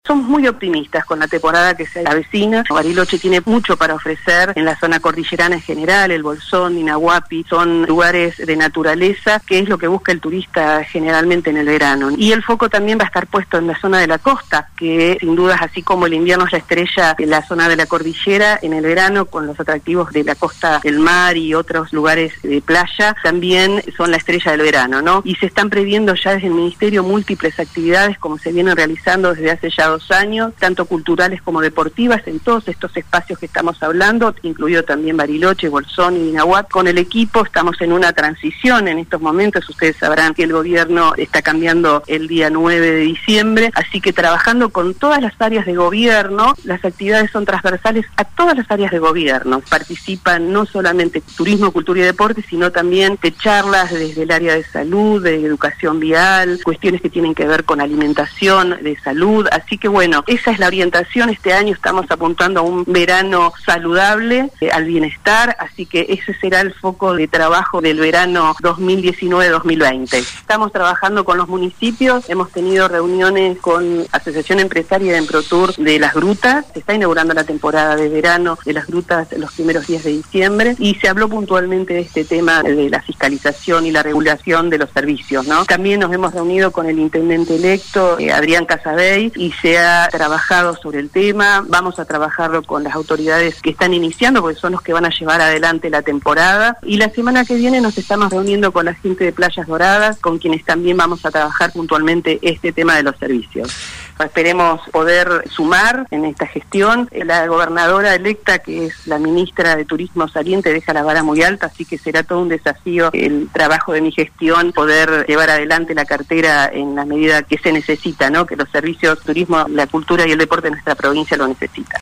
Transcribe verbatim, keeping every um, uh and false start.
Somos muy optimistas con la temporada que se avecina. Bariloche tiene mucho para ofrecer en la zona cordillerana en general. El Bolsón, Inahuapi, son lugares de naturaleza, que es lo que busca el turista generalmente en el verano. Y el foco también va a estar puesto en la zona de la costa, que sin dudas, así como el invierno es la estrella en la zona de la cordillera, en el verano, con los atractivos de la costa del mar y otros lugares de playa, también son la estrella del verano, ¿no? Y se están previendo ya desde el Ministerio múltiples actividades, como se vienen realizando desde hace ya dos años, tanto culturales como deportivas, en todos estos espacios que estamos hablando, incluido también Bariloche, Bolsón y Inahuapi. Con el equipo estamos en una transición en estos momentos. Ustedes sabrán que el gobierno está cambiando el día nueve de diciembre, así que trabajando con todas las áreas de gobierno. Las actividades son transversales a todas las áreas de gobierno. Participan no solamente turismo, cultura y deporte, sino también de charlas desde el área de salud, de educación vial, cuestiones que tienen que ver con alimentación, de salud. Así que bueno, esa es la orientación. Este año estamos apuntando a un verano saludable, eh, al bienestar, así que ese será el foco de trabajo del verano dos mil diecinueve dos mil veinte. Estamos trabajando con los municipios, hemos tenido reuniones con Asociación Empresaria de Emprotur de Las Grutas. Se está inaugurando la temporada de verano de Las Grutas los primeros días de diciembre y se habló puntualmente de este tema de la fiscalización y la regulación de los servicios, ¿no? También nos hemos reunido con el intendente electo, eh, Adrián Casabey, y se ha trabajado sobre el tema. Vamos a trabajarlo con las autoridades que están iniciando, porque son los que van a llevar adelante la temporada. Y la semana que viene nos estamos reuniendo con la gente de Playas Doradas, con quienes también vamos a trabajar puntualmente este tema de los servicios. Esperemos poder sumar en esta gestión. La gobernadora electa, que es la ministra de Turismo saliente, deja la vara muy alta, así que será todo un desafío el trabajo de mi gestión, poder llevar adelante la cartera en la medida que se necesita, ¿no? Que los servicios, turismo, la cultura y el deporte de nuestra provincia lo necesitan.